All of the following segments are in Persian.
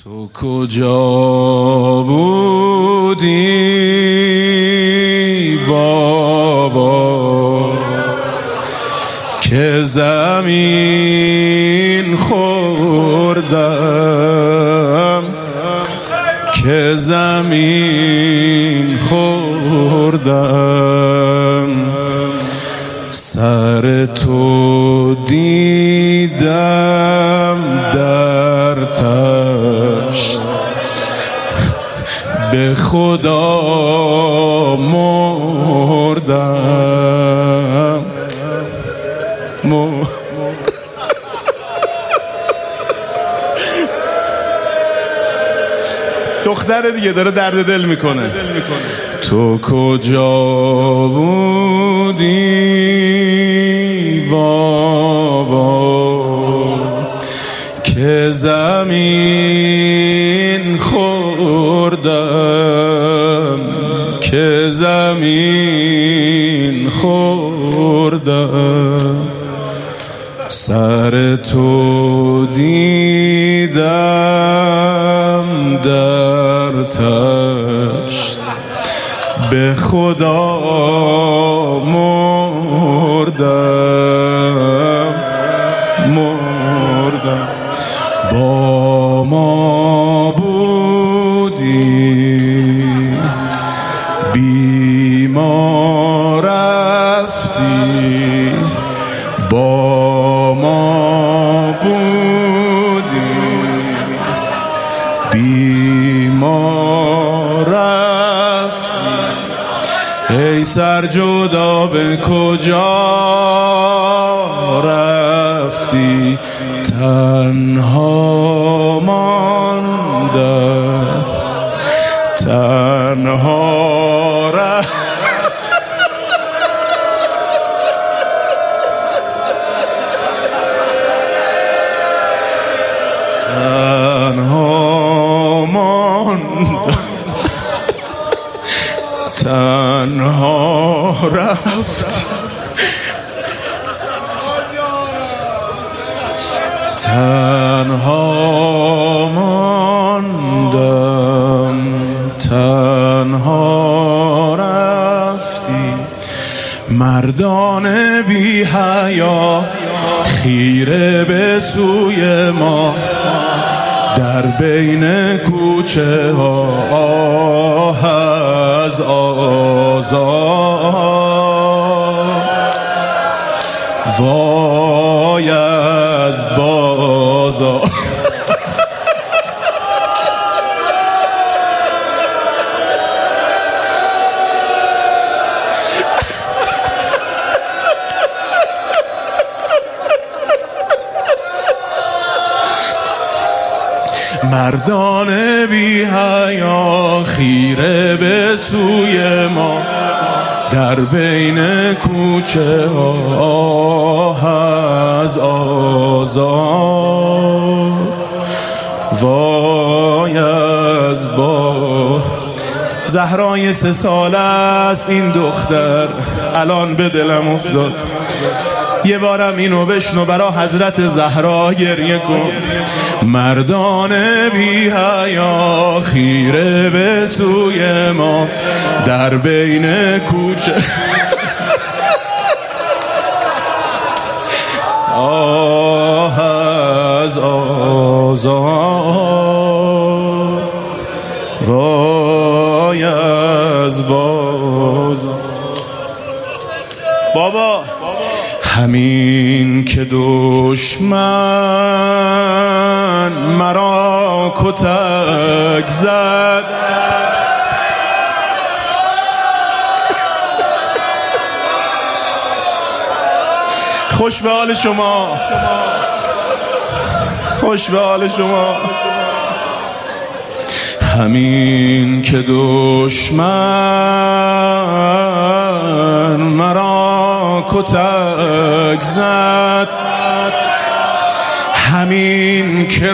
تو کجا بودی بابا که زمین خوردم، که زمین خوردم، سر تو دیدم در تشت، به خدا مردم. دختر دیگه داره درد دل میکنه. تو کجا بودی بابا که زمین خوردم، که زمین خوردم، سر تو دیدم در تشت، به خدا مردم. با ما بودی بی ما رفتی، با ما بودی بی ما رفتی، ای سر جدا به کجا رفتی، تنها ماندم، تنها رفتی. تنها ماندم، تنها رفتی، تنها ماندم، تنها رفتی. مردان بی حیا خیره به سوی ما، در بین کوچه ها آه از آزار، وای از بازار. مردان بی حیا خیره به سوی ما، در بین کوچه ها از آزار، وای از با. زهرای 3 ساله است این دختر، الان به دلم افتاد. یه بارم اینو بشنو، برا حضرت زهرا گریه کن. مردان بی حیا خیره به سوی ما، در بین کوچه آه از آزار، وای از بازار. بابا همین که دشمن مرا کتک زد، خوش به حال شما، خوش به حال شما. همین که دشمن مرا کتک زد، همین که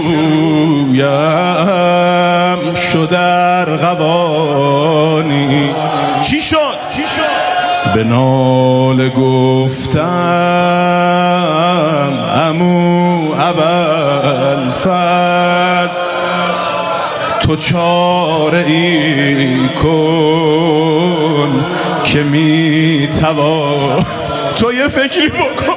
رویم شد ارغوانی. چی شد؟ به ناله گفتم عمو ابوالفضل تو چاره ای کن که میتوان. تو یه فکری بکن.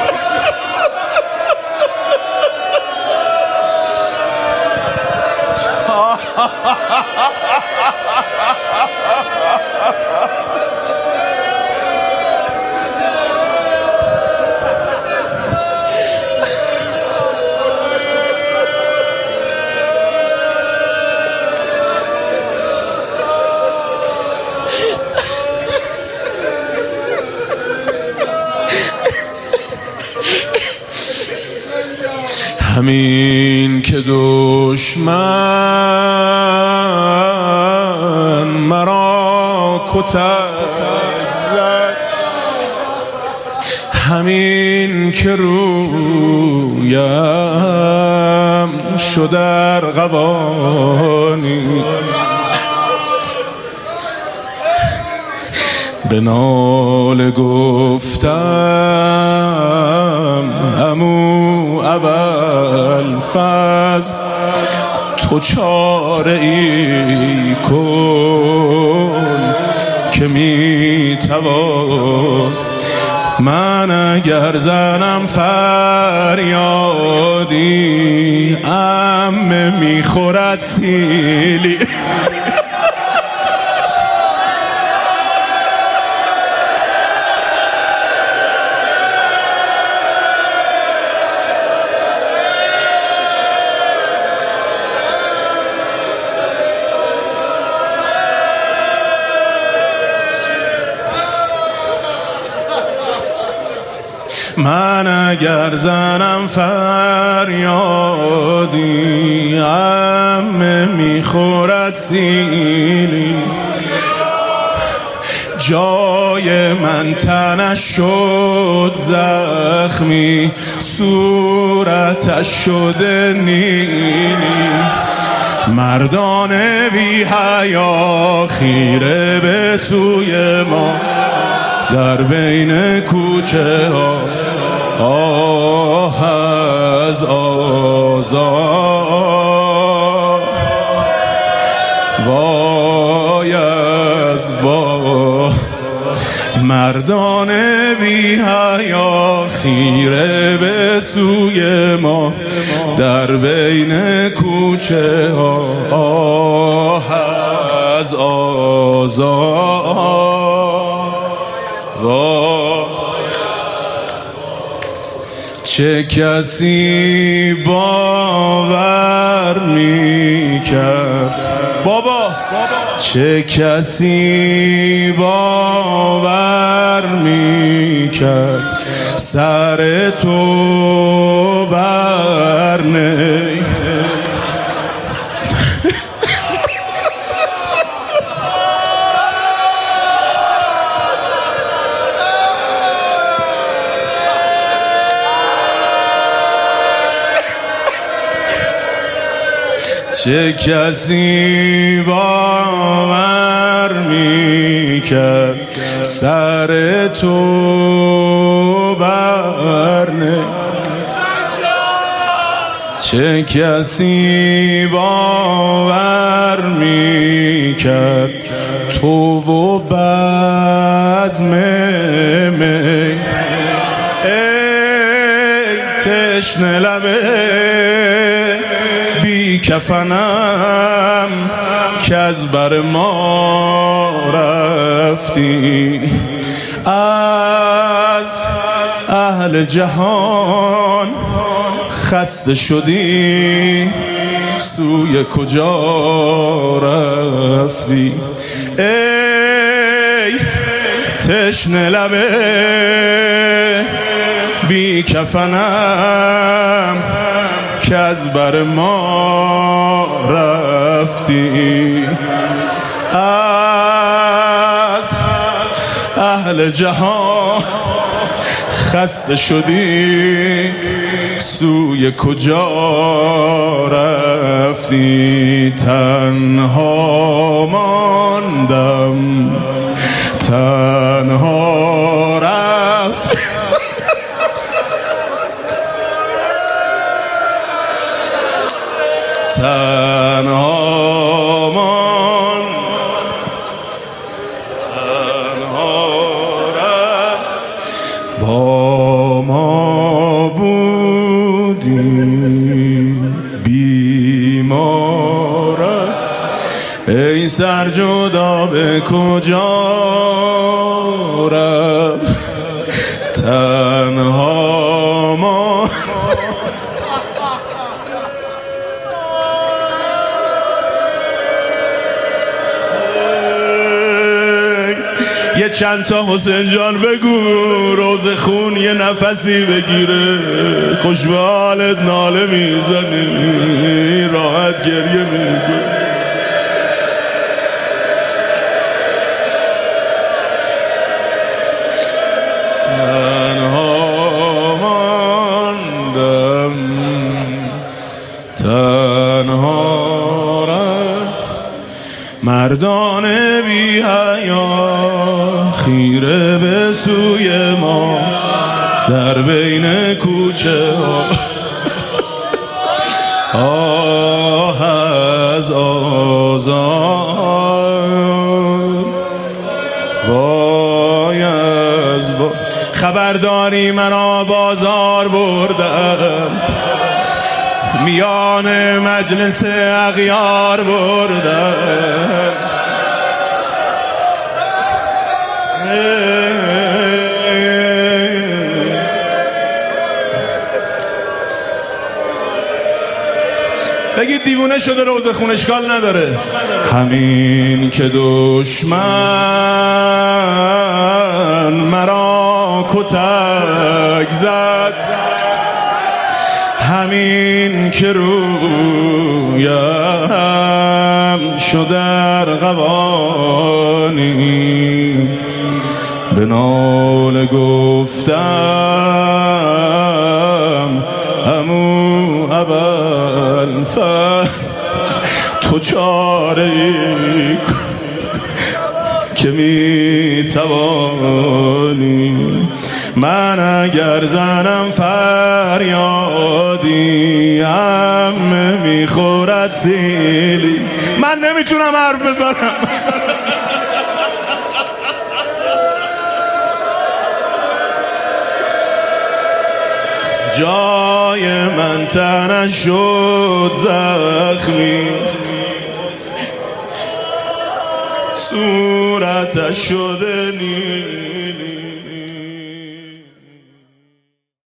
همین که دشمن مرا کتک زد، همین که رویم شد ارغوانی، به ناله گفتم عمو ابوالفضل تو چاره ای کن که میتوان. من اگر زنم فریادی عمه میخورد سیلی. من اگر زنم فریادی عمه میخورد سیلی. جای من تنش شد زخمی، صورتش شده نیلی. مردان بی حیا خیره به سوی ما، در بین کوچه ها آه از آزار، وای از با. مردان بی حیا خیره به سوی ما، در بین کوچه ها آه از آزار، چه کسی باور میکرد بابا، چه کسی باور میکرد سر تو بر نی. چه کسی باور میکرد سر تو بر نی. چه کسی باور میکرد تو و بزم می. ای تشنه لبه بی کفنم که از بر ما رفتی، از اهل جهان خسته شدی، سوی کجا رفتی؟ ای تشنه لبه بی کفنم که از بر ما رفتی، از اهل جهان خسته شدی، سوی کجا رفتی؟ تنها ماندم، تنها رفت. تنها بیمارم. ای سر جدا به کجا رفت تنها ما. یه چند تا حسین جان بگو روز خون یه نفسی بگیره، خوش به حالت ناله میزنی راحت گریه میگه. تنها ماندم تنها رفت مردان بی حیا خیره به سوی ما در بین کوچه ها. آه از آزاد وای از خبرداری مرا بازار بردم، میان مجلس اغیار بردم. بگید دیوونه شده روز خون اشکال نداره. همین که دشمن مرا کتک زد، همین که رویم شد در قوانی، به ناله گفتم همو اول تو چاره که میتوانی. من اگر زنم فریادی هم میخورد سیلی. من نمیتونم حرف بزنم. جای من تنش شد زخمی، صورتش شده نیست